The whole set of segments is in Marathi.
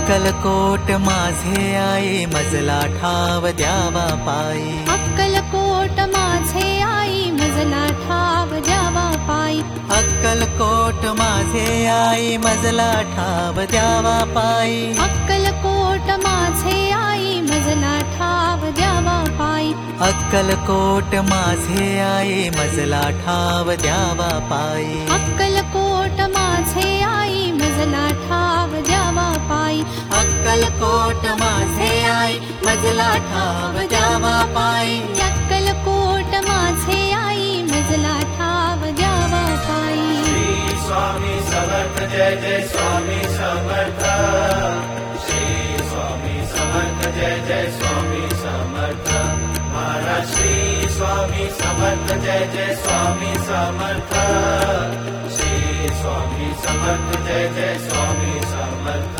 अक्कलकोट माझे आई मजला ठाव द्यावा पायी. अक्कलकोट माझे आई मजला ठाव द्यावा पायी. अक्कलकोट माझे आई मजला ठाव द्यावा पायी. अक्कलकोट माझे आई मजला ठाव द्यावा पायी. अक्कलकोट माझे आई मजला ठाव द्यावा पायी. अक्कलकोट माझे आई मजला ठाव द्यावा पायी. अक्कलकोट माझे आई मजला ठाव द्यावा पायी. अक्कलकोट माझे आई मजला ठाव द्यावा पायी. श्री स्वामी समर्थ जय जय स्वामी समर्थ. श्री स्वामी समर्थ जय जय स्वामी समर्थ. महाराज श्री स्वामी समर्थ जय जय स्वामी समर्थ. श्री स्वामी समर्थ जय जय स्वामी समर्थ.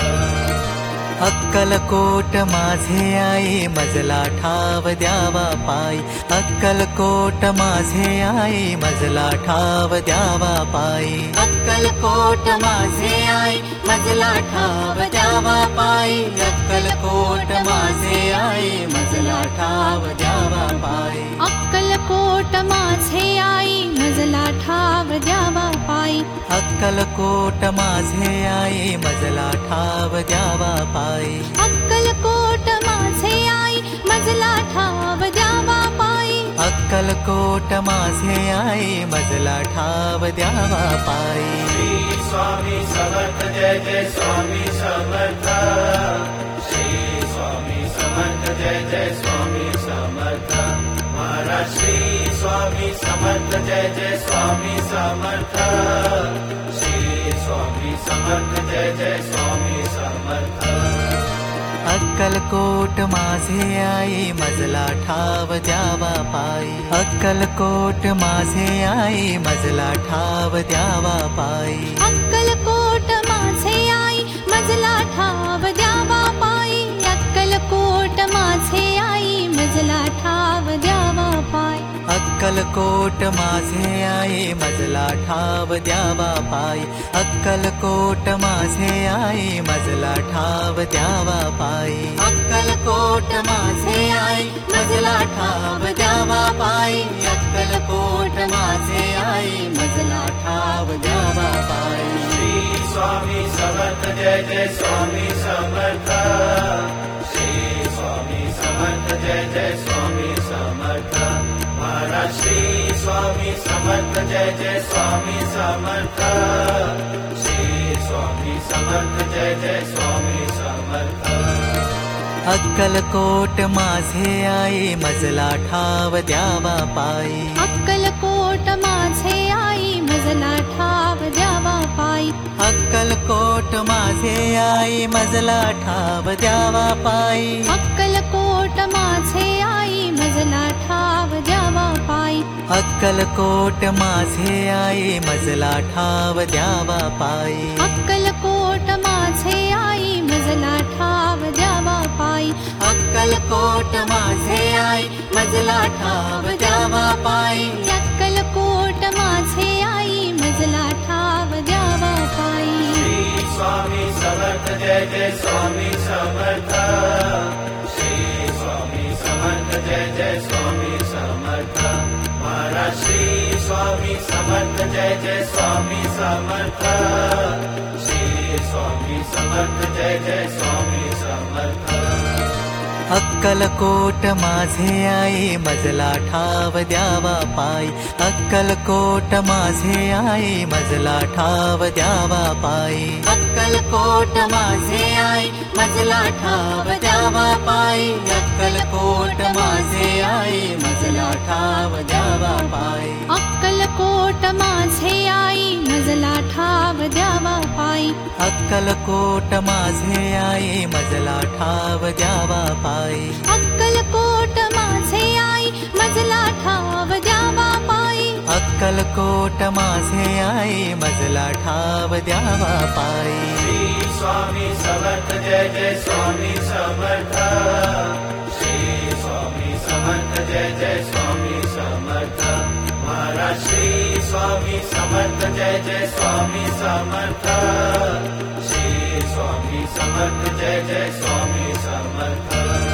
अक्कलकोट माझे आई मजला ठाव द्यावा पायी. अक्कलकोट माझे आई मजला ठाव द्यावा पायी. अक्कलकोट माझे आई मजला ठाव द्यावा पायी. अक्कलकोट माझे आई मजला ठाव द्यावा पायी. अक्कलकोट माझे आई मजला ठाव द्यावा पायी. अक्कलकोट माझे आई मजला ठाव द्यावा पायी. अक्कलकोट माझे आई मजला ठाव द्यावा पायी. अक्कलकोट माझे आई मजला ठाव द्यावा पायी. श्री स्वामी समर्थ जय जय स्वामी समर्थ. श्री स्वामी समर्थ जय जय स्वामी समर्थ. महाराज श्री स्वामी समर्थ जय जय स्वामी समर्थ. श्री स्वामी समर्थ जय जय स्वामी समर्थ. अक्कलकोट माझे आई मजला ठाव द्यावा पायी. अक्कलकोट माझे आई मजला ठाव द्यावा पायी. अक्कलकोट माझे आई मजला ठाव द्यावा पायी. अक्कलकोट माझे आई मजला ठाव द्यावा पायी. अक्कलकोट माझे आई मजला ठाव द्यावा पायी. अक्कलकोट माझे आई मजला ठाव द्यावा पायी. अक्कलकोट माझे आई मजला ठाव द्यावा पायी. अक्कलकोट माझे आई मजला ठाव द्यावा पायी. श्री स्वामी समर्थ जय जय स्वामी समर्थ. श्री स्वामी समर्थ जय जय स्वामी समर्थ. महाराज श्री स्वामी समर्थ जय जय स्वामी समर्थ. श्री स्वामी समर्थ जय जय स्वामी समर्थ. अक्कलकोट माझे आई मजला ठाव द्यावा पायी. अक्कलकोट माझे आई मजला ठाव द्यावा पायी. अक्कलकोट माझे आई मजला ठाव द्यावा पायी. अक्कलकोट माझे आई मजला ठाव द्यावा पायी. अक्कलकोट माझे आई मजला ठाव द्यावा पायी. अक्कलकोट माझे आई मजला ठाव द्यावा पायी. अक्कलकोट माझे आई मजला ठाव द्यावा पायी. अक्कलकोट माझे आई मजला ठाव द्यावा पायी. श्री स्वामी समर्थ जय जय स्वामी समर्थ. श्री स्वामी समर्थ जय जय स्वामी समर्थ. महाराज श्री स्वामी समर्थ जय जय स्वामी समर्थ. श्री स्वामी समर्थ जय जय स्वामी समर्थ. अक्कलकोट माझे आई मजला ठाव द्यावा पायी. अक्कलकोट माझे आई मजला ठाव द्यावा पायी. अक्कलकोट माझे आई मजला ठाव द्यावा पायी. अक्कलकोट माझे आई मजला ठाव द्यावा पायी. अक्कलकोट माझे आई मजला ठाव द्यावा पायी. अक्कलकोट माझे आई मजला ठाव द्यावा पायी. अक्कलकोट माझे आई मजला ठाव द्यावा पायी. अक्कलकोट माझे आई मजला ठाव द्यावा पायी. श्री स्वामी समर्थ जय जय स्वामी समर्थ. श्री स्वामी समर्थ जय जय स्वामी समर्थ. महाराज श्री स्वामी समर्थ जय जय स्वामी समर्थ. श्री स्वामी समर्थ जय जय स्वामी समर्थ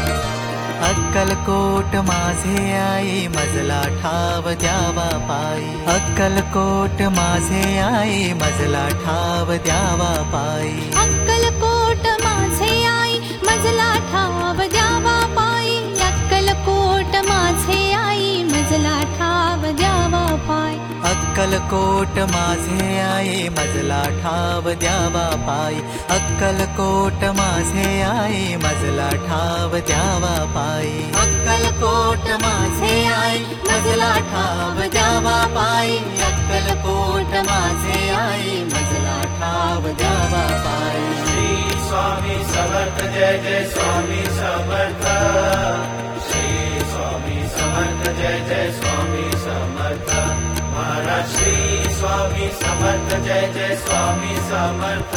अक्कलकोट माझे आई मजला ठाव द्यावा पायी अक्कलकोट माझे आई मजला ठाव द्यावा पायी अक्कलकोट माझे आई मजला ठाव द्यावा पायी अक्कलकोट माझे आई मजला ठाव द्यावा पायी अक्कलकोट माझे आई मजला ठाव द्यावा पायी अक्कलकोट माझे आई मजला ठाव द्यावा पायी अक्कलकोट माझे आई मजला ठाव द्यावा पायी अक्कलकोट माझे आई मजला ठाव द्यावा पायी श्री स्वामी समर्थ जय जय स्वामी समर्थ श्री स्वामी समर्थ जय जय स्वामी समर्थ महाराज श्री स्वामी समर्थ जय जय स्वामी समर्थ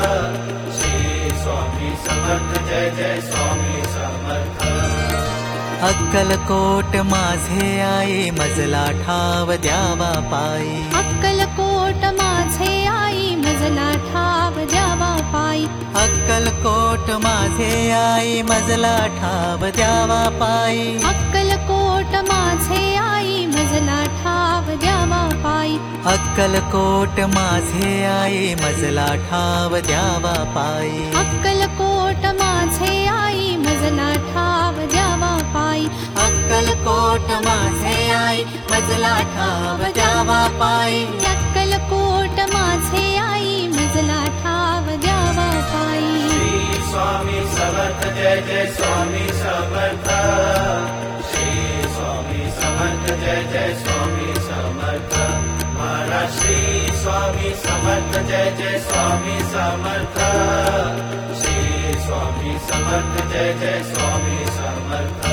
श्री स्वामी समर्थ जय जय स्वामी समर्थ अक्कलकोट माझे आई मजला ठाव द्यावा पायी अक्कलकोट माझे आई मजला ठाव द्यावा पायी अक्कलकोट माझे आई मजला ठाव द्यावा पायी अक्कलकोट माझे आई मजला ठाव द्यावा पायी अक्कलकोट माझे आई मजला ठाव द्यावा पायी अक्कलकोट माझे आई मजला ठाव द्यावा पायी अक्कलकोट माझे आई मजला ठाव द्यावा पायी अक्कलकोट माझे आई मजला ठाव द्यावा पायी श्री स्वामी समर्थ जय जय स्वामी समर्थ श्री स्वामी समर्थ जय जय स्वामी समर्थ महाराज श्री स्वामी समर्थ जय जय स्वामी समर्थ श्री स्वामी समर्थ जय जय स्वामी समर्थ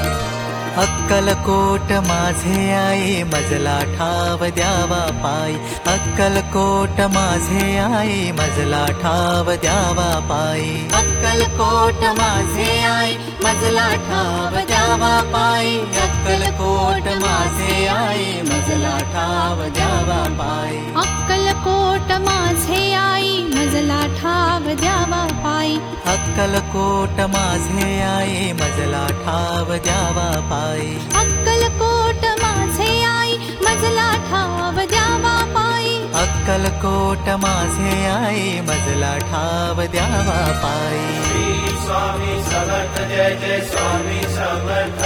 अक्कलकोट माझे आई मजला ठाव द्यावा पायी अक्कलकोट माझे आई मजला ठाव द्यावा पायी अक्कलकोट माझे आई मजला ठाव द्यावा पायी अक्कलकोट माझे आई मजला ठाव द्यावा पायी अक्कलकोट माझे आई मजला ठाव द्यावा पायी अक्कलकोट माझे आई मजला ठाव द्यावा पायी अक्कलकोट माझे आई मजला ठाव द्यावा पायी अक्कलकोट माझे आई मजला ठाव द्यावा पायी श्री स्वामी समर्थ जय जय स्वामी समर्थ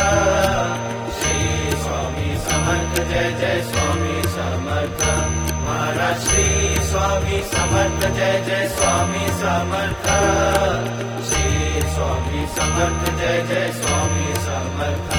श्री स्वामी समर्थ जय जय स्वामी समर्थ महाराज श्री स्वामी समर्थ जय जय स्वामी समर्थ श्री स्वामी समर्थ जय जय स्वामी समर्थ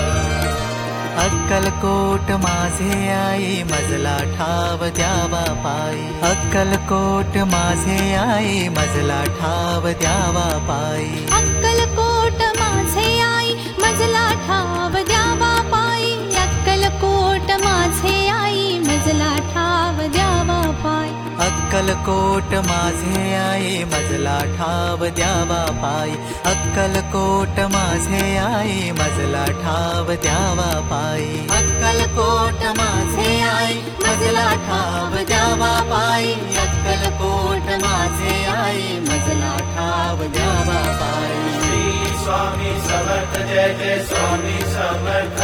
अक्कलकोट माझे आई मजला ठाव द्यावा पायी अक्कलकोट माझे आई मजला ठाव द्यावा पायी अक्कलकोट माझे आई मजला ठाव द्यावा पायी अक्कलकोट माझे आई मजला ठाव द्यावा पायी अक्कलकोट माझे आई मजला ठाव द्यावा पायी अक्कलकोट माझे आई मजला ठाव द्यावा पायी अक्कलकोट माझे आई मजला ठाव द्यावा पायी अक्कलकोट माझे आई मजला ठाव द्यावा पायी श्री स्वामी समर्थ जय जय स्वामी समर्थ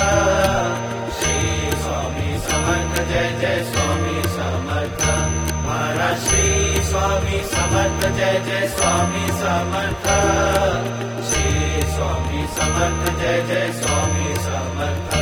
श्री स्वामी समर्थ जय जय स्वामी समर्थ महाराज श्री स्वामी समर्थ जय जय स्वामी समर्थ श्री स्वामी समर्थ जय जय स्वामी समर्थ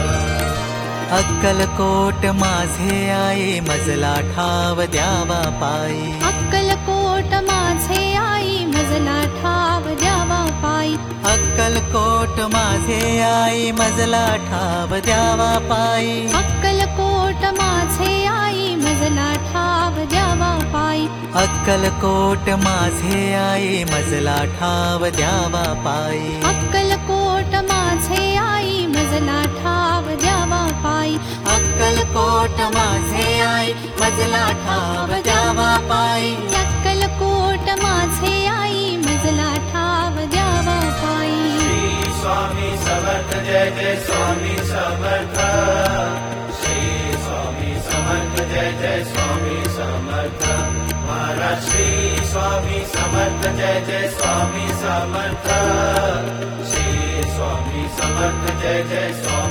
अक्कलकोट माझे आई मजला ठाव द्यावा पायी अक्कलकोट माझे आई मजला ठाव द्यावा पायी अक्कलकोट माझे आई मजला ठाव द्यावा पायी अक्कलकोट माझे आई मजला ठाव द्यावा पायी अक्कलकोट माझे आई मजला ठाव द्यावा पायी अक्कलकोट माझे आई मजला ठाव द्यावा पायी अक्कलकोट माझे आई मजला ठाव द्यावा पायी अक्कलकोट माझे आई मजला ठाव द्यावा पायी श्री स्वामी समर्थ जय जय स्वामी समर्थ श्री स्वामी समर्थ जय जय स्वामी समर्थ महाराज श्री स्वामी समर्थ जय जय स्वामी समर्थ श्री स्वामी समर्थ जय जय स्वामी